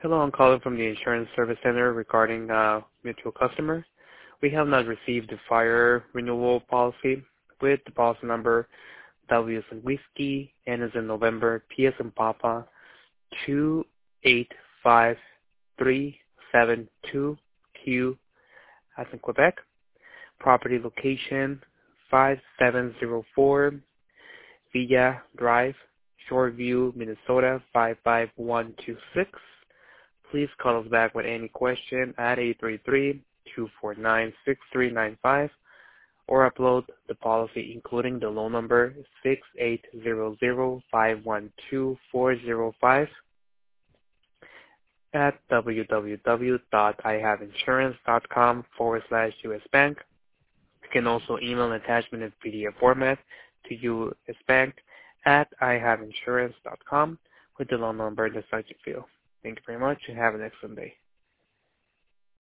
Hello, I'm calling from the Insurance Service Center regarding mutual customer. We have not received the fire renewal policy with the policy number W as in Whiskey, N as in November, P as in Papa, 285372Q as in Quebec. Property location 5704 Villa Drive, Shoreview, Minnesota 55126. Please call us back with any question at 833-249-6395 or upload the policy including the loan number 6800512405 at www.ihaveinsurance.com/US Bank. You can also email an attachment in PDF format to US Bank at ihaveinsurance.com with the loan number in the subject field. Thank you very much and have an excellent day.